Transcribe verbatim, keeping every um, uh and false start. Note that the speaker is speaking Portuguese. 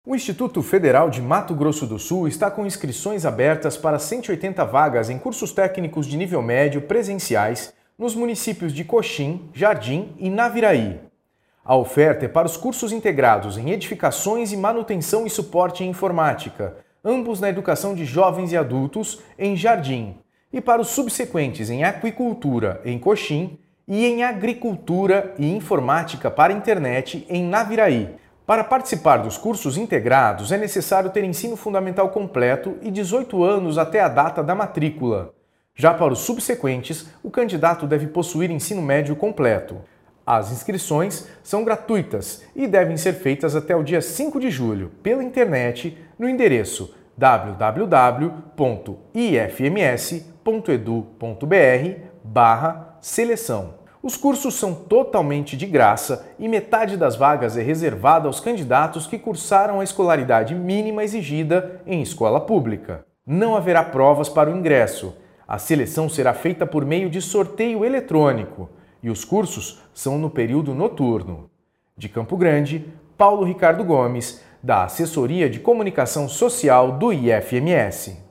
O Instituto Federal de Mato Grosso do Sul está com inscrições abertas para cento e oitenta vagas em cursos técnicos de nível médio presenciais nos municípios de Coxim, Jardim e Naviraí. A oferta é para os cursos integrados em Edificações e Manutenção e Suporte em Informática, ambos na educação de jovens e adultos, em Jardim, e para os subsequentes em Aquicultura, em Coxim, e em Agricultura e Informática para Internet, em Naviraí. Para participar dos cursos integrados, é necessário ter ensino fundamental completo e dezoito anos até a data da matrícula. Já para os subsequentes, o candidato deve possuir ensino médio completo. As inscrições são gratuitas e devem ser feitas até o dia cinco de julho, pela internet, no endereço w w w ponto i f m s ponto edu ponto b r barra seleção. Os cursos são totalmente de graça e metade das vagas é reservada aos candidatos que cursaram a escolaridade mínima exigida em escola pública. Não haverá provas para o ingresso. A seleção será feita por meio de sorteio eletrônico e os cursos são no período noturno. De Campo Grande, Paulo Ricardo Gomes, da Assessoria de Comunicação Social do I F M S.